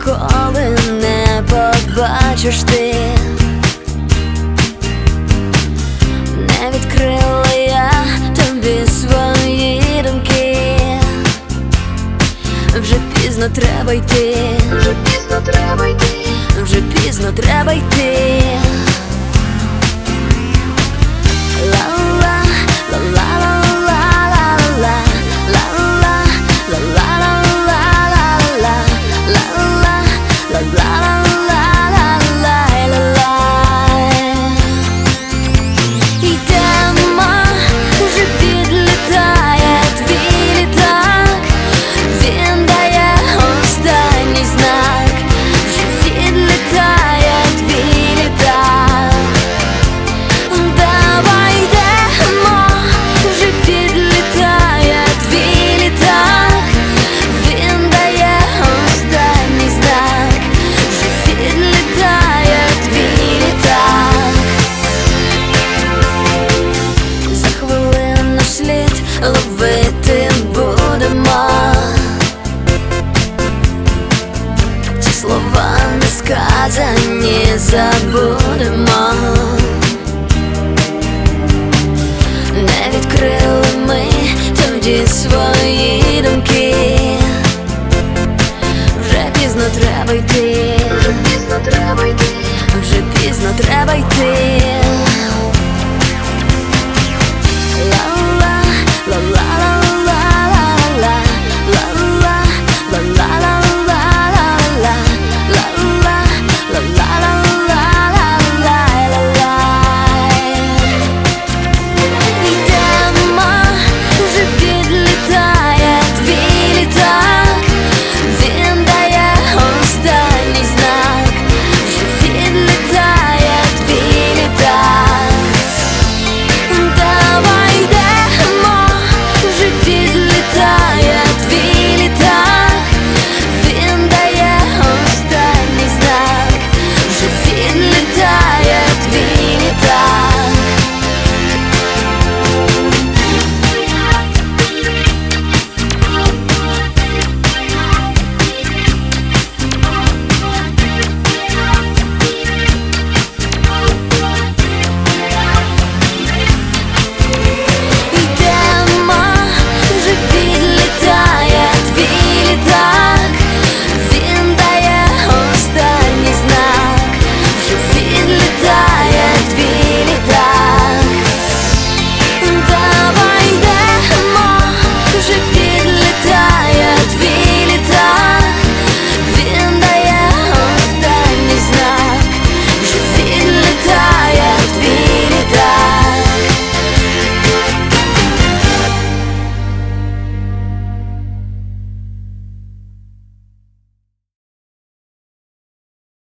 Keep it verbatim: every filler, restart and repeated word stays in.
ніколи не побачиш ти. Не відкрила я тобі свої думки. Вже пізно треба йти, вже пізно треба йти, вже пізно треба йти. Ловити будемо, ці слова не сказані забудемо. Не відкрили ми тоді свої думки. Вже пізно треба йти, вже пізно треба йти, вже пізно треба йти.